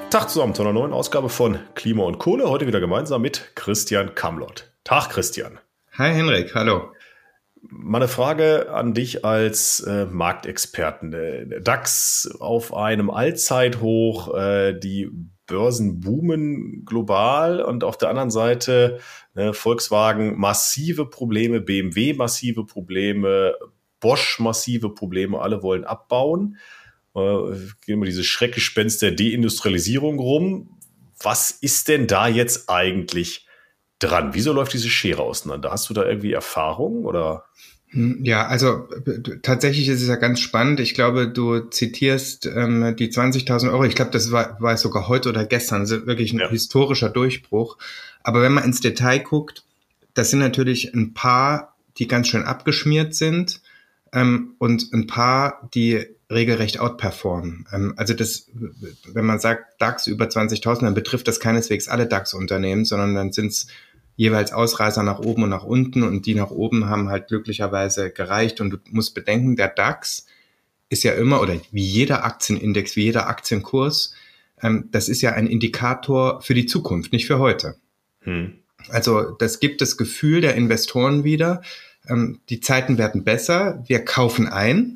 Tag zusammen zu einer neuen Ausgabe von Klima und Kohle. Heute wieder gemeinsam mit Christian Kamlott. Tag, Christian. Hi Henrik, hallo. Meine Frage an dich als Marktexperten. DAX auf einem Allzeithoch, die Börsen boomen global und auf der anderen Seite Volkswagen massive Probleme, BMW massive Probleme, Bosch massive Probleme, alle wollen abbauen. Gehen immer diese Schreckgespenst der Deindustrialisierung rum. Was ist denn da jetzt eigentlich dran? Wieso läuft diese Schere auseinander? Hast du da irgendwie Erfahrung oder? Ja, also tatsächlich ist es ja ganz spannend. Ich glaube, du zitierst die 20.000 Euro. Ich glaube, das war sogar heute oder gestern. Also wirklich ein historischer Durchbruch. Aber wenn man ins Detail guckt, das sind natürlich ein paar, die ganz schön abgeschmiert sind und ein paar, die regelrecht outperformen. Also das, wenn man sagt DAX über 20.000, dann betrifft das keineswegs alle DAX-Unternehmen, sondern dann sind es jeweils Ausreißer nach oben und nach unten und die nach oben haben halt glücklicherweise gereicht. Und du musst bedenken, der DAX ist ja immer, oder wie jeder Aktienindex, wie jeder Aktienkurs, das ist ja ein Indikator für die Zukunft, nicht für heute. Also das gibt das Gefühl der Investoren wieder, die Zeiten werden besser, wir kaufen ein.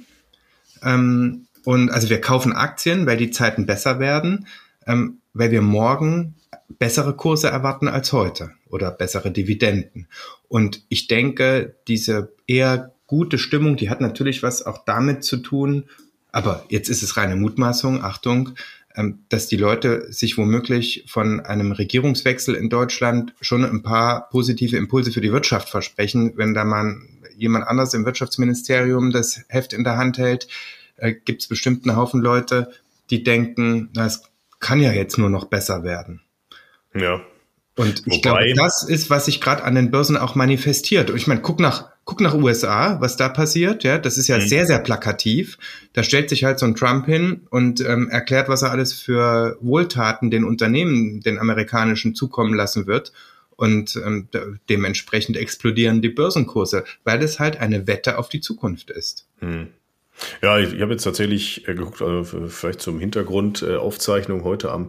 Und also wir kaufen Aktien, weil die Zeiten besser werden, weil wir morgen bessere Kurse erwarten als heute oder bessere Dividenden. Und ich denke, diese eher gute Stimmung, die hat natürlich was auch damit zu tun, aber jetzt ist es reine Mutmaßung, Achtung, dass die Leute sich womöglich von einem Regierungswechsel in Deutschland schon ein paar positive Impulse für die Wirtschaft versprechen. Wenn da mal jemand anders im Wirtschaftsministerium das Heft in der Hand hält, gibt es bestimmt einen Haufen Leute, die denken, na, es kann ja jetzt nur noch besser werden. Ja. Und ich glaube, das ist, was sich gerade an den Börsen auch manifestiert. Und ich meine, guck nach USA, was da passiert. Ja, das ist ja sehr, sehr plakativ. Da stellt sich halt so ein Trump hin und erklärt, was er alles für Wohltaten den Unternehmen, den amerikanischen, zukommen lassen wird. Und dementsprechend explodieren die Börsenkurse, weil es halt eine Wette auf die Zukunft ist. Ja, ich habe jetzt tatsächlich geguckt, also vielleicht zum Hintergrund, Aufzeichnung heute am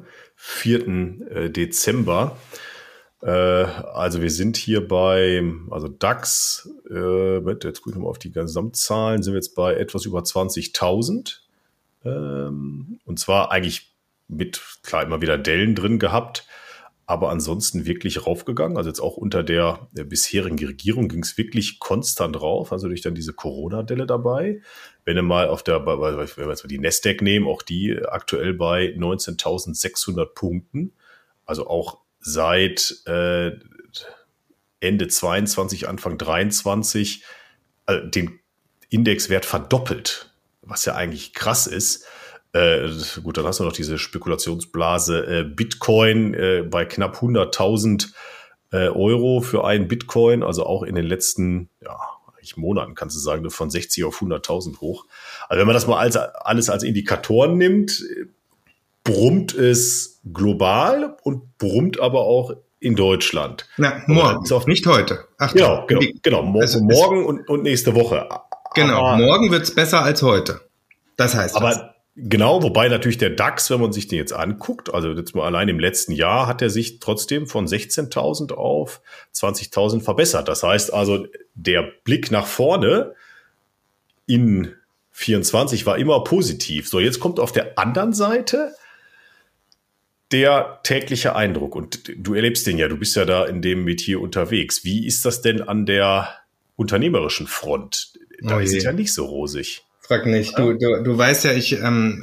4. Dezember. Also wir sind hier also DAX, jetzt gucken wir mal auf die Gesamtzahlen, sind wir jetzt bei etwas über 20.000. Und zwar eigentlich mit, klar, immer wieder Dellen drin gehabt, aber ansonsten wirklich raufgegangen. Also jetzt auch unter der bisherigen Regierung ging es wirklich konstant rauf. Also durch dann diese Corona-Delle dabei. Wenn wir mal wenn wir jetzt mal die Nasdaq nehmen, auch die aktuell bei 19.600 Punkten. Also auch seit Ende 22, Anfang 23 den Indexwert verdoppelt, was ja eigentlich krass ist. Gut, dann hast du noch diese Spekulationsblase Bitcoin bei knapp 100.000 Euro für einen Bitcoin, also auch in den letzten Monaten, kannst du sagen, von 60 auf 100.000 hoch. Also wenn man das mal alles als Indikatoren nimmt, brummt es global und brummt aber auch in Deutschland. Na, morgen, nicht heute. Achtung. Genau. Morgen und nächste Woche. Genau, aber morgen wird's besser als heute. Das heißt Genau, wobei natürlich der DAX, wenn man sich den jetzt anguckt, also jetzt mal allein im letzten Jahr hat er sich trotzdem von 16.000 auf 20.000 verbessert. Das heißt also, der Blick nach vorne in 24 war immer positiv. So, jetzt kommt auf der anderen Seite der tägliche Eindruck. Und du erlebst den ja, du bist ja da in dem Metier unterwegs. Wie ist das denn an der unternehmerischen Front? Da ist es ja nicht so rosig. Frag nicht. Du weißt ja, ich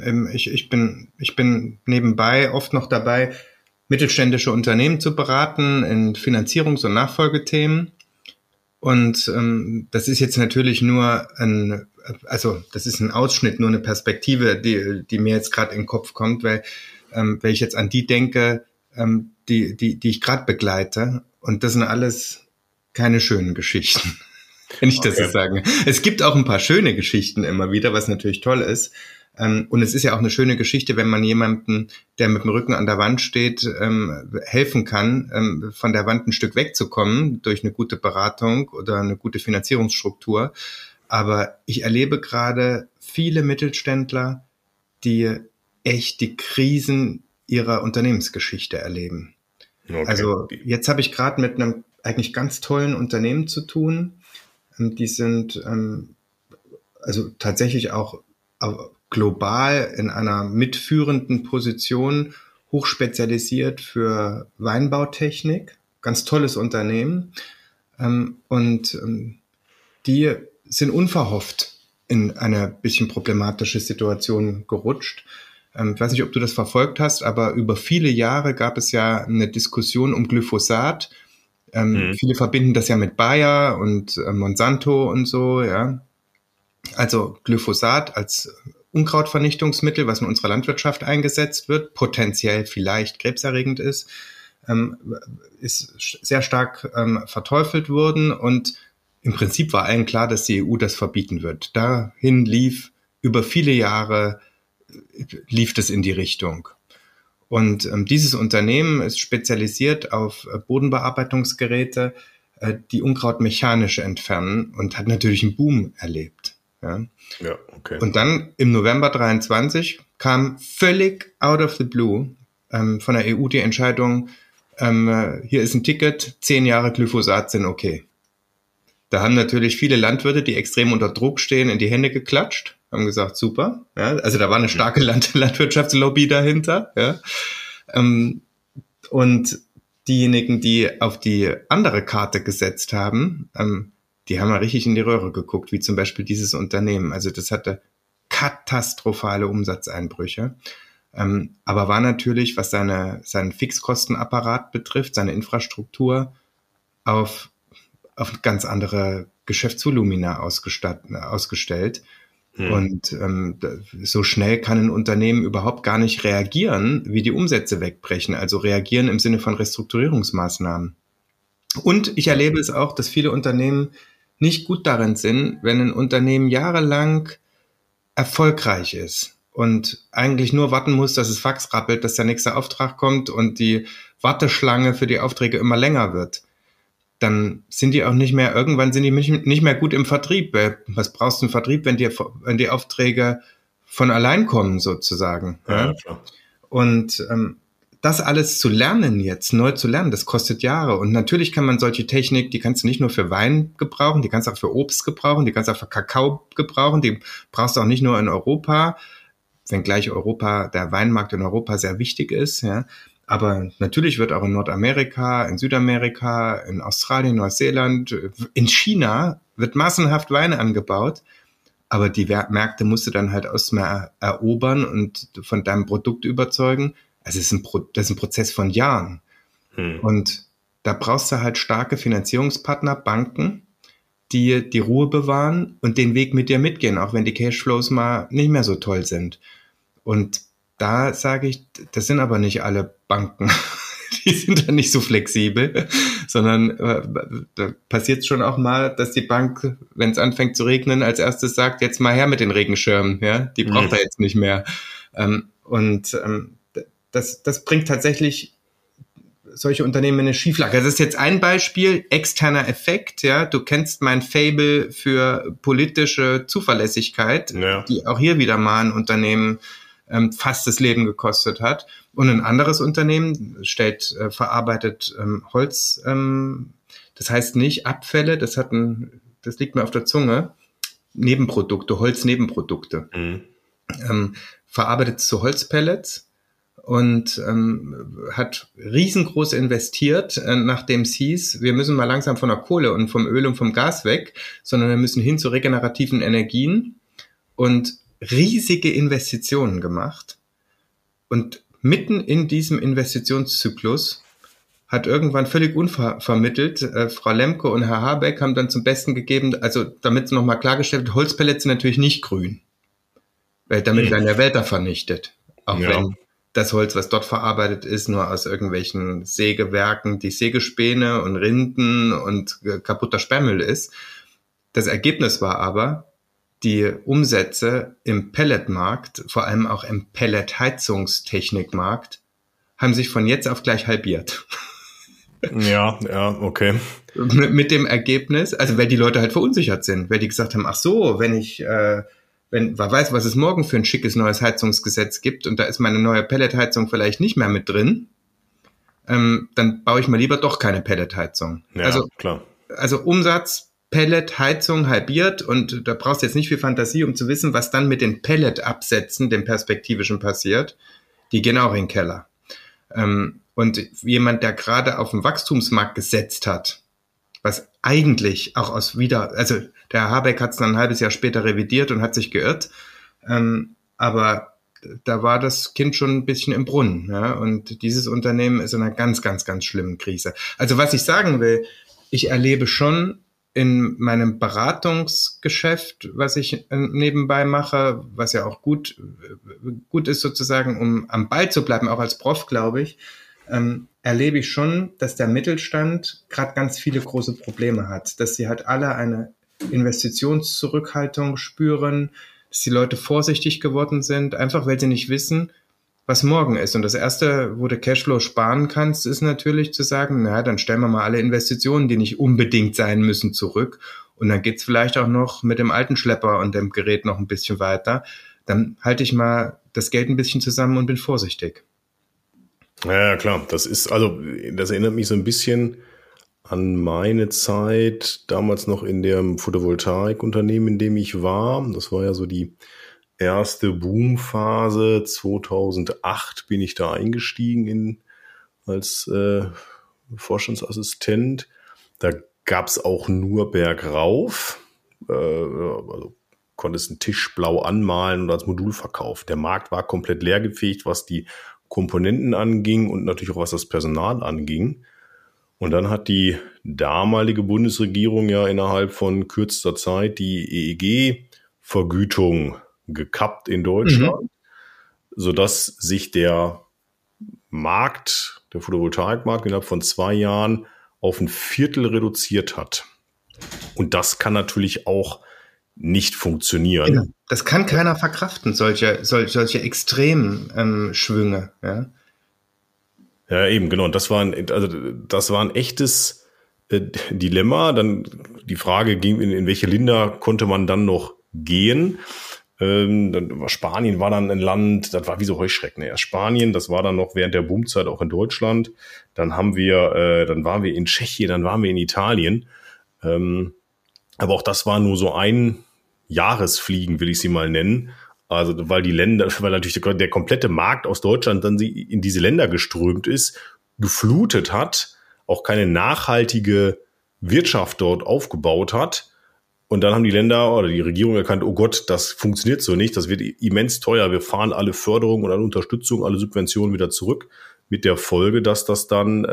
bin nebenbei oft noch dabei, mittelständische Unternehmen zu beraten in Finanzierungs- und Nachfolgethemen. Und das ist jetzt natürlich nur das ist ein Ausschnitt, nur eine Perspektive, die mir jetzt gerade in den Kopf kommt, weil wenn ich jetzt an die denke, die ich gerade begleite, und das sind alles keine schönen Geschichten. Wenn ich das so sagen. Es gibt auch ein paar schöne Geschichten immer wieder, was natürlich toll ist. Und es ist ja auch eine schöne Geschichte, wenn man jemanden, der mit dem Rücken an der Wand steht, helfen kann, von der Wand ein Stück wegzukommen durch eine gute Beratung oder eine gute Finanzierungsstruktur. Aber ich erlebe gerade viele Mittelständler, die echt die Krisen ihrer Unternehmensgeschichte erleben. Okay. Also jetzt habe ich gerade mit einem eigentlich ganz tollen Unternehmen zu tun. Die sind also tatsächlich auch global in einer mitführenden Position, hochspezialisiert für Weinbautechnik. Ganz tolles Unternehmen. Und die sind unverhofft in eine bisschen problematische Situation gerutscht. Ich weiß nicht, ob du das verfolgt hast, aber über viele Jahre gab es ja eine Diskussion um Glyphosat. Viele verbinden das ja mit Bayer und Monsanto und so, ja. Also Glyphosat als Unkrautvernichtungsmittel, was in unserer Landwirtschaft eingesetzt wird, potenziell vielleicht krebserregend ist sehr stark verteufelt worden und im Prinzip war allen klar, dass die EU das verbieten wird. Dahin über viele Jahre lief das in die Richtung. Und dieses Unternehmen ist spezialisiert auf Bodenbearbeitungsgeräte, die Unkraut mechanisch entfernen und hat natürlich einen Boom erlebt. Ja, okay. Und dann im November 23 kam völlig out of the blue von der EU die Entscheidung, hier ist ein Ticket, 10 Jahre Glyphosat sind okay. Da haben natürlich viele Landwirte, die extrem unter Druck stehen, in die Hände geklatscht, haben gesagt, super. Ja, also da war eine starke Landwirtschaftslobby dahinter. Ja. Und diejenigen, die auf die andere Karte gesetzt haben, die haben mal richtig in die Röhre geguckt, wie zum Beispiel dieses Unternehmen. Also das hatte katastrophale Umsatzeinbrüche. Aber war natürlich, was seinen Fixkostenapparat betrifft, seine Infrastruktur, auf ganz andere Geschäftsvolumina ausgestellt. Und so schnell kann ein Unternehmen überhaupt gar nicht reagieren, wie die Umsätze wegbrechen. Also reagieren im Sinne von Restrukturierungsmaßnahmen. Und ich erlebe es auch, dass viele Unternehmen nicht gut darin sind, wenn ein Unternehmen jahrelang erfolgreich ist und eigentlich nur warten muss, dass es Fax rappelt, dass der nächste Auftrag kommt und die Warteschlange für die Aufträge immer länger wird. Dann sind die auch irgendwann sind die nicht mehr gut im Vertrieb. Was brauchst du im Vertrieb, wenn die Aufträge von allein kommen, sozusagen? Ja, klar. Und das alles zu lernen jetzt, neu zu lernen, das kostet Jahre. Und natürlich kann man solche Technik, die kannst du nicht nur für Wein gebrauchen, die kannst du auch für Obst gebrauchen, die kannst du auch für Kakao gebrauchen, die brauchst du auch nicht nur in Europa, wenngleich der Weinmarkt in Europa sehr wichtig ist, ja. Aber natürlich wird auch in Nordamerika, in Südamerika, in Australien, Neuseeland, in China wird massenhaft Weine angebaut. Aber die Märkte musst du dann halt erstmal erobern und von deinem Produkt überzeugen. Also das ist ein Prozess von Jahren. Und da brauchst du halt starke Finanzierungspartner, Banken, die die Ruhe bewahren und den Weg mit dir mitgehen, auch wenn die Cashflows mal nicht mehr so toll sind. Und da sage ich, das sind aber nicht alle Banken, die sind dann nicht so flexibel, sondern da passiert es schon auch mal, dass die Bank, wenn es anfängt zu regnen, als erstes sagt, jetzt mal her mit den Regenschirmen, ja, die braucht er jetzt nicht mehr. Das bringt tatsächlich solche Unternehmen in eine Schieflage. Das ist jetzt ein Beispiel, externer Effekt, ja. Du kennst mein Faible für politische Zuverlässigkeit, ja, die auch hier wieder mal ein Unternehmen fast das Leben gekostet hat. Und ein anderes Unternehmen verarbeitet Holz, das heißt nicht Abfälle, das liegt mir auf der Zunge, Nebenprodukte, Holznebenprodukte. Verarbeitet zu Holzpellets und hat riesengroß investiert, nachdem es hieß, wir müssen mal langsam von der Kohle und vom Öl und vom Gas weg, sondern wir müssen hin zu regenerativen Energien und riesige Investitionen gemacht. Und mitten in diesem Investitionszyklus hat irgendwann völlig unvermittelt Frau Lemke und Herr Habeck haben dann zum Besten gegeben, also damit nochmal klargestellt wird, Holzpellets sind natürlich nicht grün, weil damit werden ja Wälder vernichtet. Auch wenn das Holz, was dort verarbeitet ist, nur aus irgendwelchen Sägewerken, die Sägespäne und Rinden und kaputter Sperrmüll ist. Das Ergebnis war aber, die Umsätze im Pelletmarkt, vor allem auch im Pelletheizungstechnikmarkt, haben sich von jetzt auf gleich halbiert. Ja, okay. Mit dem Ergebnis, also weil die Leute halt verunsichert sind, weil die gesagt haben, ach so, wenn wenn wer weiß, was es morgen für ein schickes neues Heizungsgesetz gibt und da ist meine neue Pelletheizung vielleicht nicht mehr mit drin, dann baue ich mal lieber doch keine Pelletheizung. Ja, klar. Also Umsatz, Pelletheizung halbiert und da brauchst du jetzt nicht viel Fantasie, um zu wissen, was dann mit den Pelletabsätzen, dem perspektivischen, passiert. Die gehen auch in den Keller. Und jemand, der gerade auf den Wachstumsmarkt gesetzt hat, was eigentlich auch also der Habeck hat es dann ein halbes Jahr später revidiert und hat sich geirrt, aber da war das Kind schon ein bisschen im Brunnen, ja, und dieses Unternehmen ist in einer ganz, ganz, ganz schlimmen Krise. Also was ich sagen will, ich erlebe schon in meinem Beratungsgeschäft, was ich nebenbei mache, was ja auch gut ist sozusagen, um am Ball zu bleiben, auch als Prof, glaube ich, erlebe ich schon, dass der Mittelstand gerade ganz viele große Probleme hat, dass sie halt alle eine Investitionszurückhaltung spüren, dass die Leute vorsichtig geworden sind, einfach weil sie nicht wissen, was morgen ist. Und das Erste, wo du Cashflow sparen kannst, ist natürlich zu sagen, na, dann stellen wir mal alle Investitionen, die nicht unbedingt sein müssen, zurück. Und dann geht's vielleicht auch noch mit dem alten Schlepper und dem Gerät noch ein bisschen weiter. Dann halte ich mal das Geld ein bisschen zusammen und bin vorsichtig. Ja, klar. Das erinnert mich so ein bisschen an meine Zeit, damals noch in dem Photovoltaikunternehmen, in dem ich war. Das war ja so die erste Boomphase. 2008 bin ich da eingestiegen als Vorstandsassistent. Da gab's auch nur bergauf. Also konntest einen Tisch blau anmalen und als Modul verkaufen. Der Markt war komplett leergefegt, was die Komponenten anging und natürlich auch was das Personal anging. Und dann hat die damalige Bundesregierung ja innerhalb von kürzester Zeit die EEG-Vergütung gekappt in Deutschland, sodass sich der Photovoltaikmarkt innerhalb von 2 Jahren auf ein Viertel reduziert hat. Und das kann natürlich auch nicht funktionieren. Genau. Das kann keiner verkraften, solche extremen Schwünge. Ja? Ja, eben, genau. Und das war ein echtes Dilemma. Dann die Frage ging, in welche Länder konnte man dann noch gehen? Dann war Spanien war dann ein Land, das war wie so Heuschrecken. Erst Spanien, das war dann noch während der Boomzeit auch in Deutschland. Dann waren wir in Tschechien, dann waren wir in Italien. Aber auch das war nur so ein Jahresfliegen, will ich sie mal nennen. Also weil natürlich der komplette Markt aus Deutschland dann in diese Länder geströmt ist, geflutet hat, auch keine nachhaltige Wirtschaft dort aufgebaut hat. Und dann haben die Länder oder die Regierung erkannt, oh Gott, das funktioniert so nicht, das wird immens teuer. Wir fahren alle Förderung und alle Unterstützung, alle Subventionen wieder zurück. Mit der Folge, dass das dann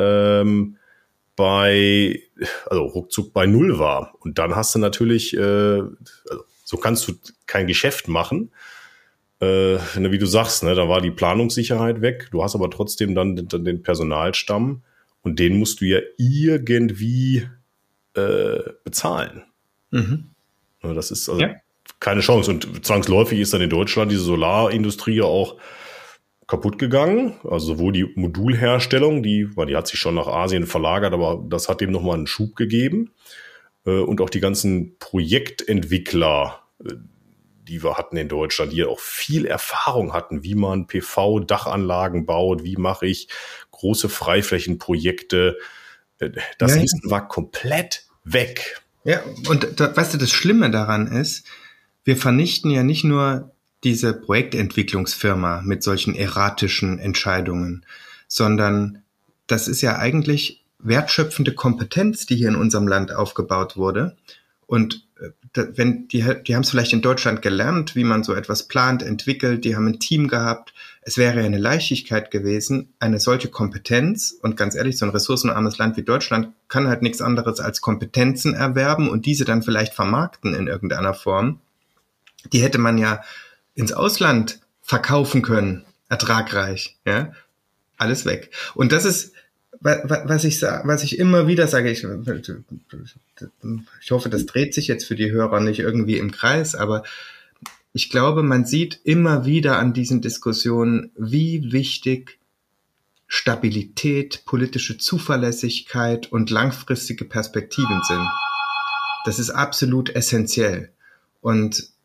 ruckzuck bei Null war. Und dann hast du natürlich, so kannst du kein Geschäft machen. Wie du sagst, ne, da war die Planungssicherheit weg. Du hast aber trotzdem dann den Personalstamm und den musst du ja irgendwie bezahlen. Das ist also keine Chance. Und zwangsläufig ist dann in Deutschland diese Solarindustrie ja auch kaputt gegangen. Also sowohl die Modulherstellung, die hat sich schon nach Asien verlagert, aber das hat dem nochmal einen Schub gegeben. Und auch die ganzen Projektentwickler, die wir hatten in Deutschland, die ja auch viel Erfahrung hatten, wie man PV-Dachanlagen baut, wie mache ich große Freiflächenprojekte. Das Wissen war komplett weg. Ja, und weißt du, das Schlimme daran ist, wir vernichten ja nicht nur diese Projektentwicklungsfirma mit solchen erratischen Entscheidungen, sondern das ist ja eigentlich wertschöpfende Kompetenz, die hier in unserem Land aufgebaut wurde. Und wenn die haben es vielleicht in Deutschland gelernt, wie man so etwas plant, entwickelt, die haben ein Team gehabt. Es wäre ja eine Leichtigkeit gewesen, eine solche Kompetenz, und ganz ehrlich, so ein ressourcenarmes Land wie Deutschland kann halt nichts anderes als Kompetenzen erwerben und diese dann vielleicht vermarkten in irgendeiner Form. Die hätte man ja ins Ausland verkaufen können, ertragreich, ja, alles weg. Und das ist, was ich immer wieder sage, ich hoffe, das dreht sich jetzt für die Hörer nicht irgendwie im Kreis, aber ich glaube, man sieht immer wieder an diesen Diskussionen, wie wichtig Stabilität, politische Zuverlässigkeit und langfristige Perspektiven sind. Das ist absolut essentiell. Und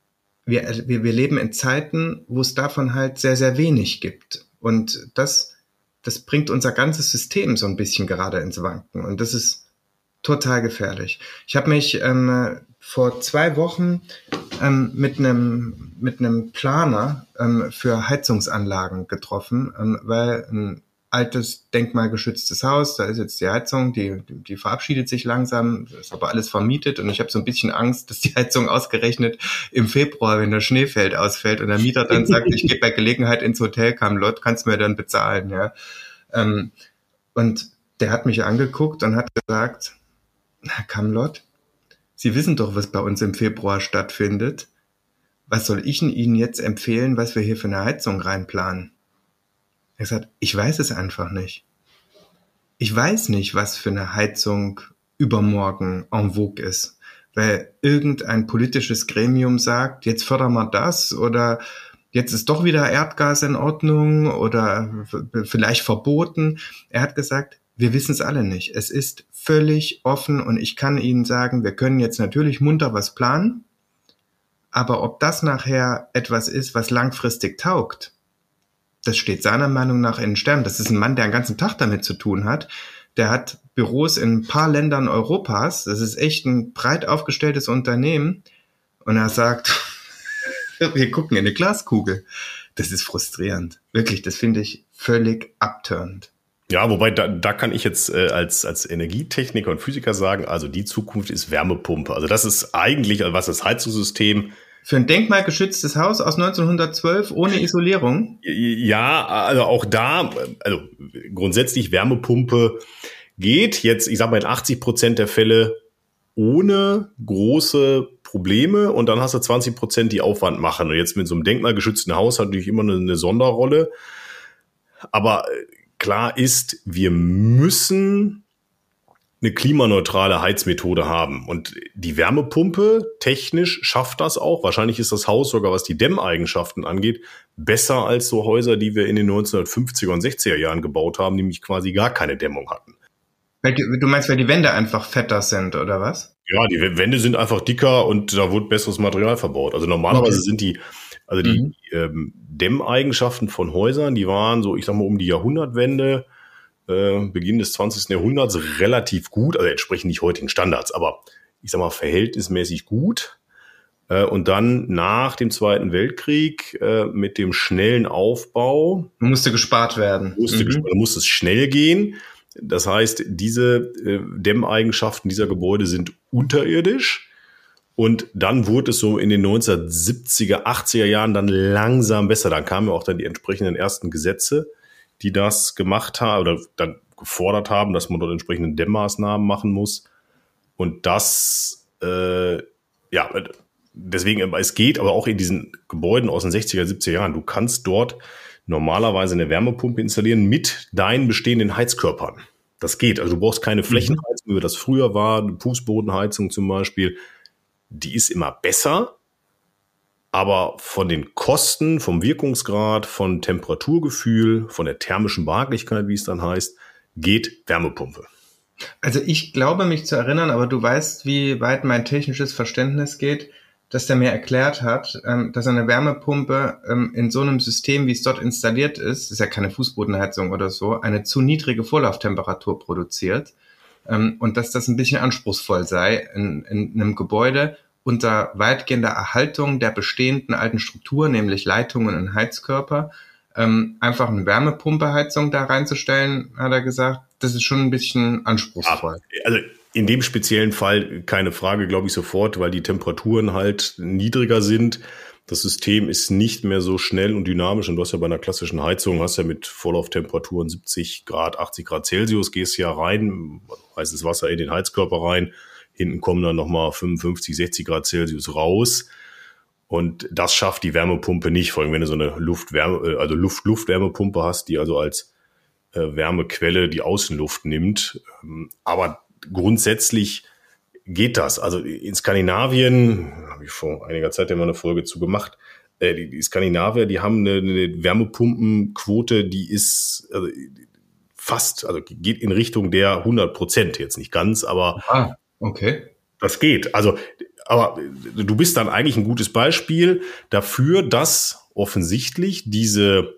wir leben in Zeiten, wo es davon halt sehr, sehr wenig gibt. Und das bringt unser ganzes System so ein bisschen gerade ins Wanken. Und das ist total gefährlich. Ich habe mich vor 2 Wochen mit einem Planer für Heizungsanlagen getroffen, weil ein altes denkmalgeschütztes Haus, da ist jetzt die Heizung, die verabschiedet sich langsam, ist aber alles vermietet und ich habe so ein bisschen Angst, dass die Heizung ausgerechnet im Februar, wenn der Schnee fällt, ausfällt und der Mieter dann sagt, ich gehe bei Gelegenheit ins Hotel Camelot, kannst du mir dann bezahlen, ja. Und der hat mich angeguckt und hat gesagt, Herr Camelot, Sie wissen doch, was bei uns im Februar stattfindet. Was soll ich Ihnen jetzt empfehlen, was wir hier für eine Heizung reinplanen? Er hat gesagt, ich weiß es einfach nicht. Ich weiß nicht, was für eine Heizung übermorgen en vogue ist. Weil irgendein politisches Gremium sagt, jetzt fördern wir das oder jetzt ist doch wieder Erdgas in Ordnung oder vielleicht verboten. Er hat gesagt, wir wissen es alle nicht. Es ist völlig offen und ich kann Ihnen sagen, wir können jetzt natürlich munter was planen, aber ob das nachher etwas ist, was langfristig taugt, das steht seiner Meinung nach in den Sternen. Das ist ein Mann, der den ganzen Tag damit zu tun hat. Der hat Büros in ein paar Ländern Europas. Das ist echt ein breit aufgestelltes Unternehmen. Und er sagt, wir gucken in eine Glaskugel. Das ist frustrierend. Wirklich, das finde ich völlig abturnend. Ja, wobei da kann ich jetzt als Energietechniker und Physiker sagen, also die Zukunft ist Wärmepumpe. Also das ist eigentlich, also was das Heizungssystem für ein denkmalgeschütztes Haus aus 1912 ohne Isolierung? Ja, also auch da, also grundsätzlich Wärmepumpe geht jetzt, ich sag mal in 80% der Fälle ohne große Probleme und dann hast du 20%, die Aufwand machen. Und jetzt mit so einem denkmalgeschützten Haus hat natürlich immer eine Sonderrolle. Aber klar ist, wir müssen eine klimaneutrale Heizmethode haben. Und die Wärmepumpe technisch schafft das auch. Wahrscheinlich ist das Haus sogar, was die Dämmeigenschaften angeht, besser als so Häuser, die wir in den 1950er und 60er Jahren gebaut haben, nämlich quasi gar keine Dämmung hatten. Du meinst, weil die Wände einfach fetter sind, oder was? Ja, die Wände sind einfach dicker und da wurde besseres Material verbaut. Also normalerweise sind die Dämmeigenschaften von Häusern, die waren so, ich sag mal, um die Jahrhundertwende, Beginn des 20. Jahrhunderts relativ gut, also entsprechen nicht heutigen Standards, aber ich sag mal verhältnismäßig gut. Und dann nach dem Zweiten Weltkrieg mit dem schnellen Aufbau musste gespart werden. Musste es schnell gehen. Das heißt, diese Dämmeigenschaften dieser Gebäude sind unterirdisch. Und dann wurde es so in den 1970er, 80er Jahren dann langsam besser. Dann kamen ja auch dann die entsprechenden ersten Gesetze, die das gemacht haben oder dann gefordert haben, dass man dort entsprechende Dämmmaßnahmen machen muss. Und das, deswegen, es geht aber auch in diesen Gebäuden aus den 60er, 70er Jahren. Du kannst dort normalerweise eine Wärmepumpe installieren mit deinen bestehenden Heizkörpern. Das geht. Also du brauchst keine Flächenheizung, wie das früher war, eine Fußbodenheizung zum Beispiel. Die ist immer besser. Aber von den Kosten, vom Wirkungsgrad, von Temperaturgefühl, von der thermischen Behaglichkeit, wie es dann heißt, geht Wärmepumpe. Also ich glaube, mich zu erinnern, aber du weißt, wie weit mein technisches Verständnis geht, dass der mir erklärt hat, dass eine Wärmepumpe in so einem System, wie es dort installiert ist ja keine Fußbodenheizung oder so, eine zu niedrige Vorlauftemperatur produziert und dass das ein bisschen anspruchsvoll sei in einem Gebäude, unter weitgehender Erhaltung der bestehenden alten Struktur, nämlich Leitungen und Heizkörper, einfach eine Wärmepumpeheizung da reinzustellen, hat er gesagt, das ist schon ein bisschen anspruchsvoll. Also in dem speziellen Fall keine Frage, glaube ich sofort, weil die Temperaturen halt niedriger sind. Das System ist nicht mehr so schnell und dynamisch. Und du hast ja bei einer klassischen Heizung, hast ja mit Vorlauftemperaturen 70 Grad, 80 Grad Celsius, gehst ja rein, heißes Wasser in den Heizkörper rein. Hinten kommen dann nochmal 55, 60 Grad Celsius raus. Und das schafft die Wärmepumpe nicht. Vor allem, wenn du so eine Luft-Wärmepumpe hast, die also als Wärmequelle die Außenluft nimmt. Aber grundsätzlich geht das. Also in Skandinavien, habe ich vor einiger Zeit ja mal eine Folge zu gemacht, die Skandinavier, die haben eine Wärmepumpenquote, die ist fast, also geht in Richtung der 100%, jetzt nicht ganz, aber okay. das geht. Also aber du bist dann eigentlich ein gutes Beispiel dafür, dass offensichtlich diese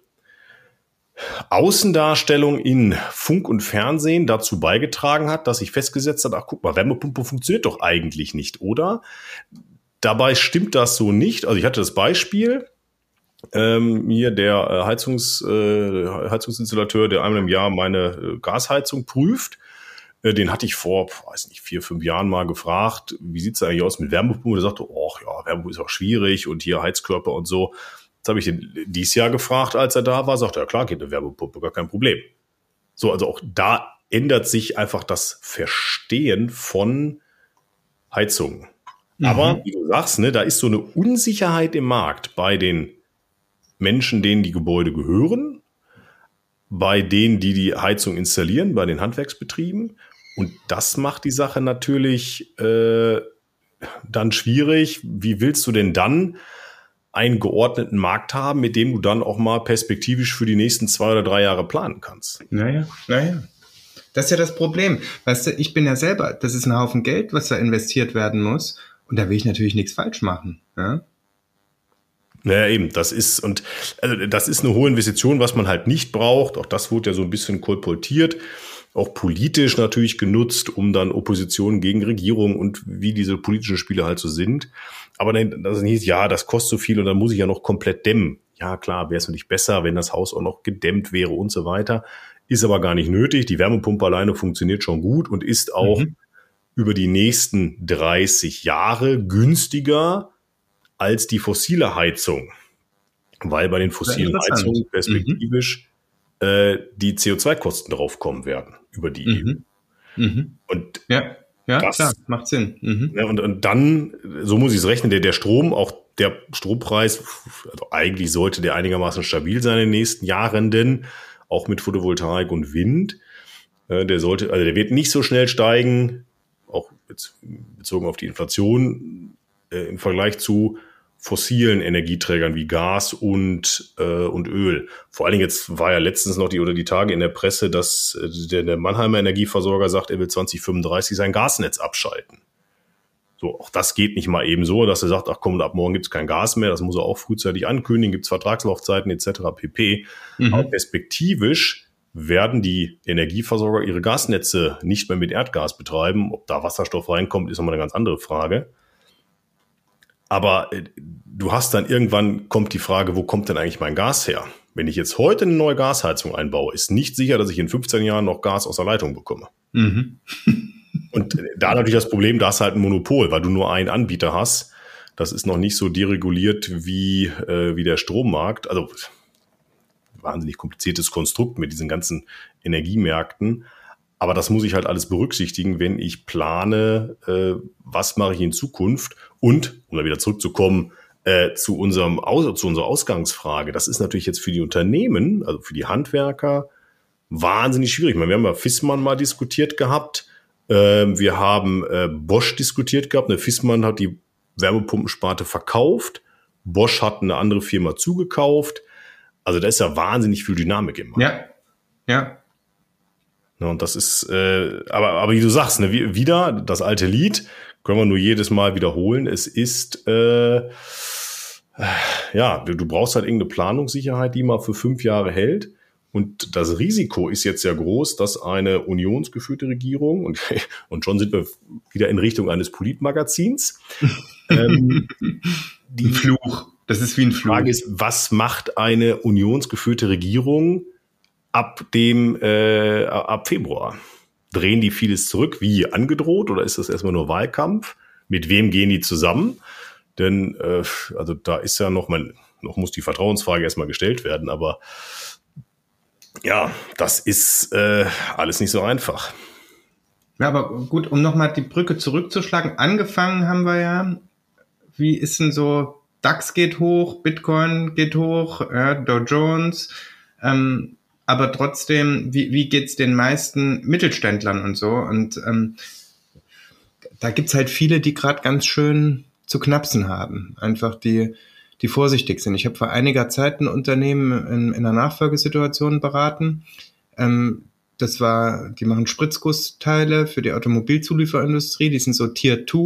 Außendarstellung in Funk und Fernsehen dazu beigetragen hat, dass sich festgesetzt hat, ach guck mal, Wärmepumpe funktioniert doch eigentlich nicht, oder? Dabei stimmt das so nicht. Also ich hatte das Beispiel, hier der Heizungsinstallateur, der einmal im Jahr meine Gasheizung prüft. Den hatte ich vor, weiß nicht, 4, 5 Jahren mal gefragt, wie sieht's eigentlich aus mit Wärmepumpe? Der sagte, ach ja, Wärmepumpe ist auch schwierig und hier Heizkörper und so. Jetzt habe ich den dieses Jahr gefragt, als er da war, sagte er, ja klar, geht eine Wärmepumpe, gar kein Problem. So, also auch da ändert sich einfach das Verstehen von Heizungen. Aber wie du sagst, ne, da ist so eine Unsicherheit im Markt bei den Menschen, denen die Gebäude gehören, bei denen, die die Heizung installieren, bei den Handwerksbetrieben. Und das macht die Sache natürlich dann schwierig. Wie willst du denn dann einen geordneten Markt haben, mit dem du dann auch mal perspektivisch für die nächsten 2 oder 3 Jahre planen kannst? Naja. Das ist ja das Problem. Weißt du, ich bin ja selber, das ist ein Haufen Geld, was da investiert werden muss. Und da will ich natürlich nichts falsch machen. Ja? Naja, eben, das ist eine hohe Investition, was man halt nicht braucht. Auch das wurde ja so ein bisschen kolportiert, auch politisch natürlich genutzt, um dann Opposition gegen Regierung und wie diese politischen Spiele halt so sind. Aber dann hieß, ja, das kostet so viel und dann muss ich ja noch komplett dämmen. Ja, klar, wäre es natürlich besser, wenn das Haus auch noch gedämmt wäre und so weiter. Ist aber gar nicht nötig. Die Wärmepumpe alleine funktioniert schon gut und ist auch über die nächsten 30 Jahre günstiger als die fossile Heizung, weil bei den fossilen Heizungen perspektivisch die CO2-Kosten draufkommen werden über die Und ja, das, klar, macht Sinn. Und dann, so muss ich es rechnen, der Strom, auch der Strompreis, also eigentlich sollte der einigermaßen stabil sein in den nächsten Jahren, denn auch mit Photovoltaik und Wind, der wird nicht so schnell steigen, auch jetzt bezogen auf die Inflation, im Vergleich zu fossilen Energieträgern wie Gas und Öl. Vor allen Dingen jetzt war ja letztens noch die Tage in der Presse, dass der Mannheimer Energieversorger sagt, er will 2035 sein Gasnetz abschalten. So, auch das geht nicht mal eben so, dass er sagt, ach komm, ab morgen gibt's kein Gas mehr, das muss er auch frühzeitig ankündigen, gibt's Vertragslaufzeiten etc. pp. Aber perspektivisch werden die Energieversorger ihre Gasnetze nicht mehr mit Erdgas betreiben. Ob da Wasserstoff reinkommt, ist nochmal eine ganz andere Frage. Aber du hast dann irgendwann kommt die Frage, wo kommt denn eigentlich mein Gas her? Wenn ich jetzt heute eine neue Gasheizung einbaue, ist nicht sicher, dass ich in 15 Jahren noch Gas aus der Leitung bekomme. Und da natürlich das Problem, da ist halt ein Monopol, weil du nur einen Anbieter hast. Das ist noch nicht so dereguliert wie der Strommarkt. Also wahnsinnig kompliziertes Konstrukt mit diesen ganzen Energiemärkten. Aber das muss ich halt alles berücksichtigen, wenn ich plane, was mache ich in Zukunft. Und, um da wieder zurückzukommen, zu unserer Ausgangsfrage, das ist natürlich jetzt für die Unternehmen, also für die Handwerker, wahnsinnig schwierig. Ich meine, wir haben ja Viessmann mal diskutiert gehabt, wir haben Bosch diskutiert gehabt. Viessmann hat die Wärmepumpensparte verkauft, Bosch hat eine andere Firma zugekauft. Also da ist ja wahnsinnig viel Dynamik im Markt. Ja. Und das ist, aber wie du sagst, ne, wieder das alte Lied, können wir nur jedes Mal wiederholen. Es ist, du brauchst halt irgendeine Planungssicherheit, die mal für 5 Jahre hält. Und das Risiko ist jetzt ja groß, dass eine unionsgeführte Regierung, und schon sind wir wieder in Richtung eines Politmagazins, die Fluch. Das ist wie ein Fluch. Die Frage ist, was macht eine unionsgeführte Regierung ab Februar? Drehen die vieles zurück, wie angedroht, oder ist das erstmal nur Wahlkampf? Mit wem gehen die zusammen? Denn also da ist ja noch muss die Vertrauensfrage erstmal gestellt werden, aber ja, das ist alles nicht so einfach. Ja, aber gut, um nochmal die Brücke zurückzuschlagen, angefangen haben wir ja, wie ist denn so, DAX geht hoch, Bitcoin geht hoch, Dow Jones, aber trotzdem, wie geht's den meisten Mittelständlern und so? Und da gibt's halt viele, die gerade ganz schön zu knapsen haben. Einfach die vorsichtig sind. Ich habe vor einiger Zeit ein Unternehmen in einer Nachfolgesituation beraten. Die machen Spritzgussteile für die Automobilzulieferindustrie. Die sind so Tier 2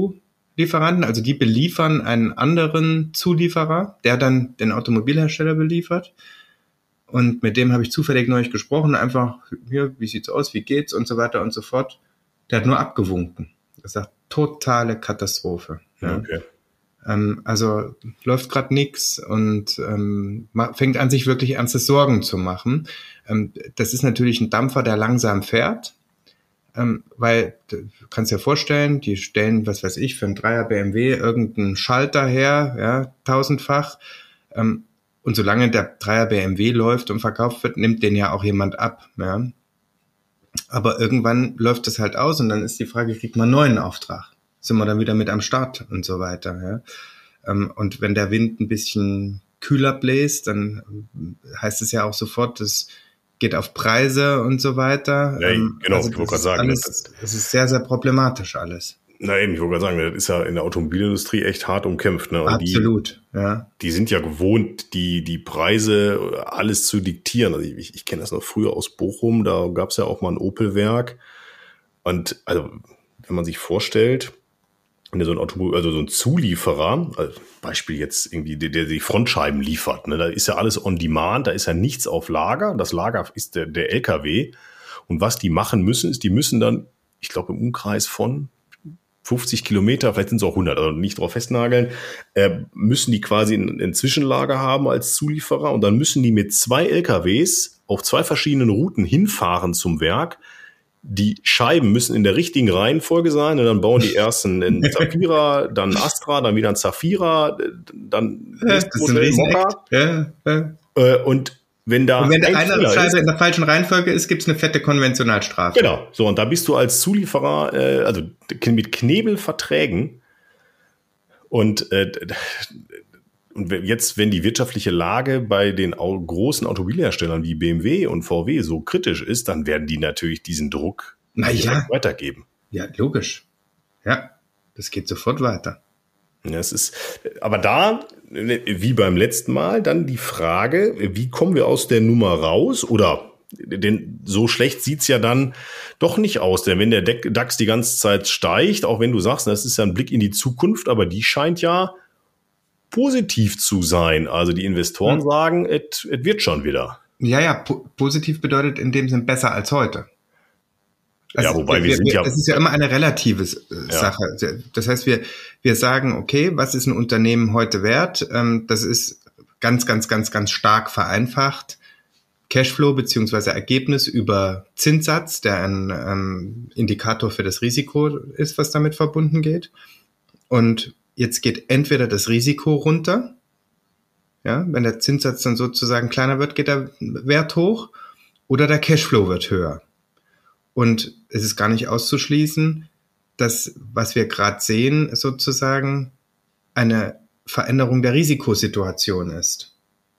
Lieferanten, also die beliefern einen anderen Zulieferer, der dann den Automobilhersteller beliefert. Und mit dem habe ich zufällig neulich gesprochen, einfach, hier, wie sieht's aus, wie geht's und so weiter und so fort. Der hat nur abgewunken. Er sagt, totale Katastrophe. Ja. Okay. Also läuft gerade nichts und fängt an, sich wirklich ernste Sorgen zu machen. Das ist natürlich ein Dampfer, der langsam fährt, weil du kannst dir vorstellen, die stellen, was weiß ich, für einen Dreier BMW irgendeinen Schalter her, ja, tausendfach. Und solange der Dreier BMW läuft und verkauft wird, nimmt den ja auch jemand ab. Ja. Aber irgendwann läuft das halt aus und dann ist die Frage, kriegt man einen neuen Auftrag? Sind wir dann wieder mit am Start und so weiter. Ja. Und wenn der Wind ein bisschen kühler bläst, dann heißt es ja auch sofort, das geht auf Preise und so weiter. Ja, genau, also ich wollte gerade sagen. Das ist sehr, sehr problematisch alles. Na eben, ich wollte gerade sagen, das ist ja in der Automobilindustrie echt hart umkämpft. Ne? Und Absolut, ja. Die sind ja gewohnt, die Preise, alles zu diktieren. Also ich kenne das noch früher aus Bochum, da gab es ja auch mal ein Opel-Werk. Und also, wenn man sich vorstellt, wenn so ein Automobil, also so ein Zulieferer, also Beispiel jetzt irgendwie, der die Frontscheiben liefert, ne, da ist ja alles on demand, da ist ja nichts auf Lager. Das Lager ist der LKW. Und was die machen müssen, ist, die müssen dann, ich glaube, im Umkreis von 50 Kilometer, vielleicht sind es auch 100, also nicht drauf festnageln, müssen die quasi ein Zwischenlager haben als Zulieferer und dann müssen die mit 2 LKWs auf 2 verschiedenen Routen hinfahren zum Werk. Die Scheiben müssen in der richtigen Reihenfolge sein und dann bauen die ersten einen Zafira, dann einen Astra, dann wieder einen Zafira, dann das ist ein Mokka. Ja. Und wenn da eine Scheibe in der falschen Reihenfolge ist, gibt's eine fette Konventionalstrafe. Genau, so und da bist du als Zulieferer, also mit Knebelverträgen und jetzt, wenn die wirtschaftliche Lage bei den großen Automobilherstellern wie BMW und VW so kritisch ist, dann werden die natürlich diesen Druck weitergeben. Ja, logisch. Ja, das geht sofort weiter. Ja, es ist, aber da, wie beim letzten Mal, dann die Frage, wie kommen wir aus der Nummer raus? Oder, denn so schlecht sieht's ja dann doch nicht aus. Denn wenn der DAX die ganze Zeit steigt, auch wenn du sagst, das ist ja ein Blick in die Zukunft, aber die scheint ja positiv zu sein. Also die Investoren sagen, es wird schon wieder. Ja, positiv bedeutet in dem Sinn besser als heute. Also ja, wobei wir sind ja... Es ist ja immer eine relative Sache. Das heißt, wir sagen, okay, was ist ein Unternehmen heute wert? Das ist ganz, ganz, ganz, ganz stark vereinfacht. Cashflow beziehungsweise Ergebnis über Zinssatz, der ein Indikator für das Risiko ist, was damit verbunden geht. Und jetzt geht entweder das Risiko runter, ja, wenn der Zinssatz dann sozusagen kleiner wird, geht der Wert hoch, oder der Cashflow wird höher. Und es ist gar nicht auszuschließen, dass, was wir gerade sehen, sozusagen eine Veränderung der Risikosituation ist.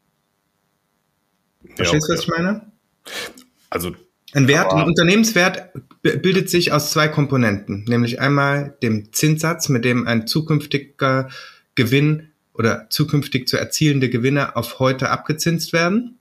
Verstehst du, was ich meine? Also ein Unternehmenswert bildet sich aus 2 Komponenten, nämlich einmal dem Zinssatz, mit dem ein zukünftiger Gewinn oder zukünftig zu erzielende Gewinne auf heute abgezinst werden.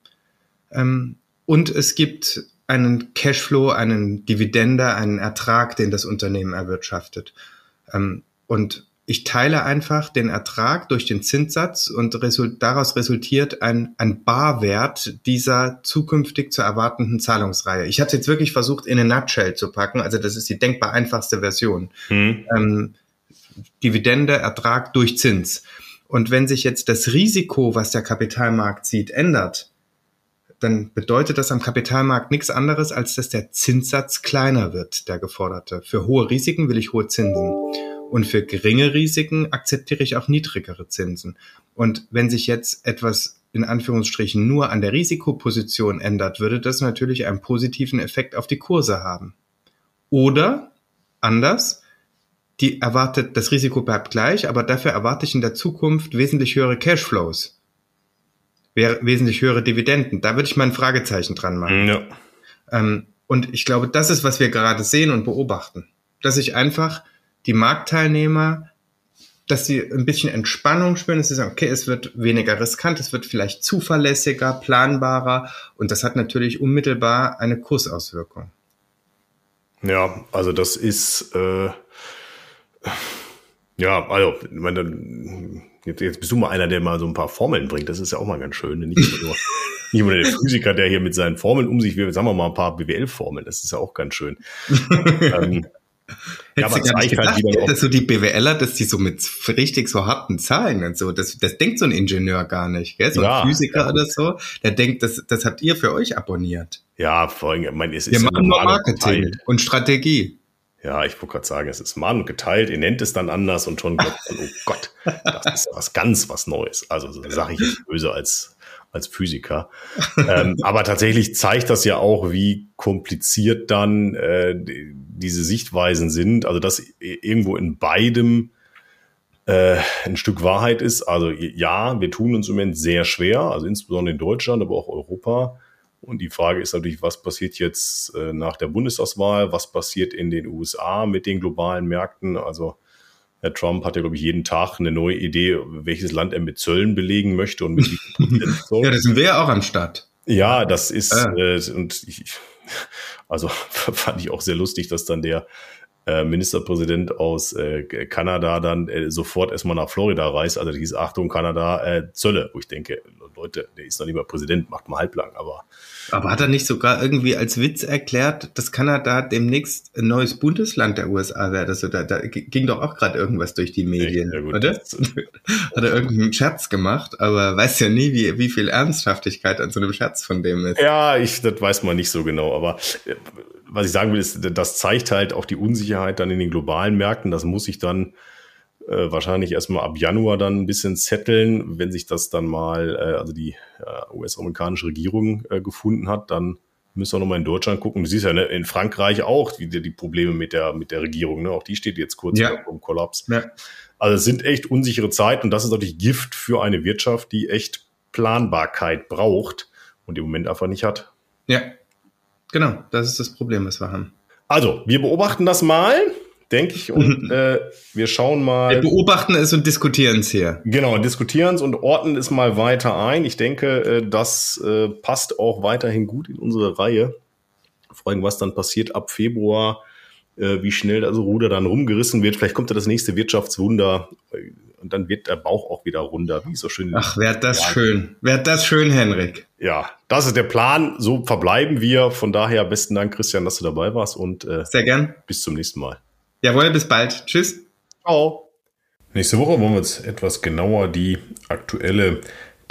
Und es gibt einen Cashflow, einen Dividende, einen Ertrag, den das Unternehmen erwirtschaftet. Und ich teile einfach den Ertrag durch den Zinssatz und daraus resultiert ein Barwert dieser zukünftig zu erwartenden Zahlungsreihe. Ich habe es jetzt wirklich versucht, in eine Nutshell zu packen. Also das ist die denkbar einfachste Version. Dividende, Ertrag durch Zins. Und wenn sich jetzt das Risiko, was der Kapitalmarkt sieht, ändert, dann bedeutet das am Kapitalmarkt nichts anderes, als dass der Zinssatz kleiner wird, der geforderte. Für hohe Risiken will ich hohe Zinsen. Und für geringe Risiken akzeptiere ich auch niedrigere Zinsen. Und wenn sich jetzt etwas in Anführungsstrichen nur an der Risikoposition ändert, würde das natürlich einen positiven Effekt auf die Kurse haben. Oder anders, das Risiko bleibt gleich, aber dafür erwarte ich in der Zukunft wesentlich höhere Cashflows. Wesentlich höhere Dividenden. Da würde ich mal ein Fragezeichen dran machen. Ja. Und ich glaube, das ist, was wir gerade sehen und beobachten. Dass sich einfach die Marktteilnehmer, dass sie ein bisschen Entspannung spüren, dass sie sagen, okay, es wird weniger riskant, es wird vielleicht zuverlässiger, planbarer und das hat natürlich unmittelbar eine Kursauswirkung. Ja, also das ist Ja, also, ich meine, jetzt bist du mal einer, der mal so ein paar Formeln bringt. Das ist ja auch mal ganz schön. Nicht nur der Physiker, der hier mit seinen Formeln um sich will. Sagen wir mal ein paar BWL-Formeln. Das ist ja auch ganz schön. Ja, aber gar nicht gedacht, halt wieder dass so die BWLer, dass die so mit richtig so harten Zahlen und so, das denkt so ein Ingenieur gar nicht, gell? So ein Physiker oder so, der denkt, das habt ihr für euch abonniert. Ja, vor allem, ich meine, es ist wir machen nur Marketing und Strategie. Ja, ich wollte gerade sagen, es ist mal geteilt, ihr nennt es dann anders und schon glaubt man, oh Gott, das ist was Neues. Also sage ich jetzt böse als Physiker. Aber tatsächlich zeigt das ja auch, wie kompliziert dann diese Sichtweisen sind. Also dass irgendwo in beidem ein Stück Wahrheit ist. Also ja, wir tun uns im Moment sehr schwer, also insbesondere in Deutschland, aber auch Europa. Und die Frage ist natürlich, was passiert jetzt nach der Bundestagswahl? Was passiert in den USA mit den globalen Märkten? Also Herr Trump hat ja, glaube ich, jeden Tag eine neue Idee, welches Land er mit Zöllen belegen möchte und mit wie viel Prozent Zoll. Ja, das sind wir ja auch am Start. Ja, das ist, also fand ich auch sehr lustig, dass dann der Ministerpräsident aus Kanada dann sofort erstmal nach Florida reist. Also die hieß, Achtung, Kanada, Zölle. Wo ich denke, Leute, der ist noch nicht mal Präsident, macht mal halblang. Aber hat er nicht sogar irgendwie als Witz erklärt, dass Kanada demnächst ein neues Bundesland der USA wäre? Also da ging doch auch gerade irgendwas durch die Medien, ja, oder? Hat er irgendeinen Scherz gemacht, aber weiß ja nie, wie viel Ernsthaftigkeit an so einem Scherz von dem ist. Ja, das weiß man nicht so genau, aber was ich sagen will, ist, das zeigt halt auch die Unsicherheit dann in den globalen Märkten. Das muss sich dann wahrscheinlich erstmal ab Januar dann ein bisschen zetteln. Wenn sich das dann mal, also die US-amerikanische Regierung gefunden hat, dann müssen wir nochmal in Deutschland gucken. Du siehst ja, ne, in Frankreich auch die Probleme mit der Regierung. Ne? Auch die steht jetzt kurz vor dem Kollaps. Ja. Also es sind echt unsichere Zeiten und das ist natürlich Gift für eine Wirtschaft, die echt Planbarkeit braucht und im Moment einfach nicht hat. Ja. Genau, das ist das Problem, was wir haben. Also, wir beobachten das mal, denke ich, und wir schauen mal. Wir beobachten es und diskutieren es hier. Genau, diskutieren es und ordnen es mal weiter ein. Ich denke, das passt auch weiterhin gut in unsere Reihe. Vor allem, was dann passiert ab Februar, wie schnell das Ruder dann rumgerissen wird. Vielleicht kommt ja das nächste Wirtschaftswunder und dann wird der Bauch auch wieder runder. Wie so schön. Ach, wäre das schön. Wäre das schön, Henrik. Ja, das ist der Plan. So verbleiben wir. Von daher besten Dank, Christian, dass du dabei warst und sehr gern. Bis zum nächsten Mal. Jawohl, bis bald. Tschüss. Ciao. Nächste Woche wollen wir uns etwas genauer die aktuelle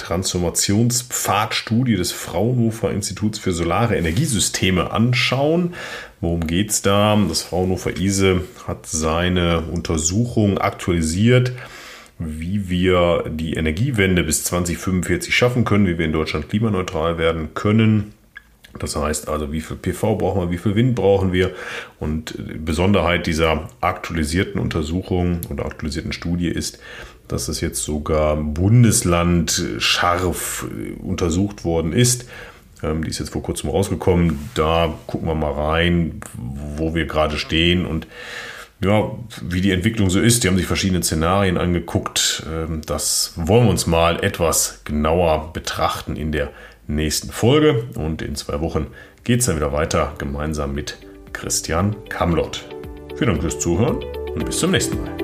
Transformationspfadstudie des Fraunhofer Instituts für Solare Energiesysteme anschauen. Worum geht's da? Das Fraunhofer ISE hat seine Untersuchung aktualisiert, wie wir die Energiewende bis 2045 schaffen können, wie wir in Deutschland klimaneutral werden können. Das heißt also, wie viel PV brauchen wir, wie viel Wind brauchen wir. Und Besonderheit dieser aktualisierten Untersuchung oder aktualisierten Studie ist, dass es jetzt sogar bundeslandscharf untersucht worden ist. Die ist jetzt vor kurzem rausgekommen. Da gucken wir mal rein, wo wir gerade stehen und ja, wie die Entwicklung so ist. Die haben sich verschiedene Szenarien angeguckt. Das wollen wir uns mal etwas genauer betrachten in der nächsten Folge. Und in 2 Wochen geht es dann wieder weiter, gemeinsam mit Christian Kamlott. Vielen Dank fürs Zuhören und bis zum nächsten Mal.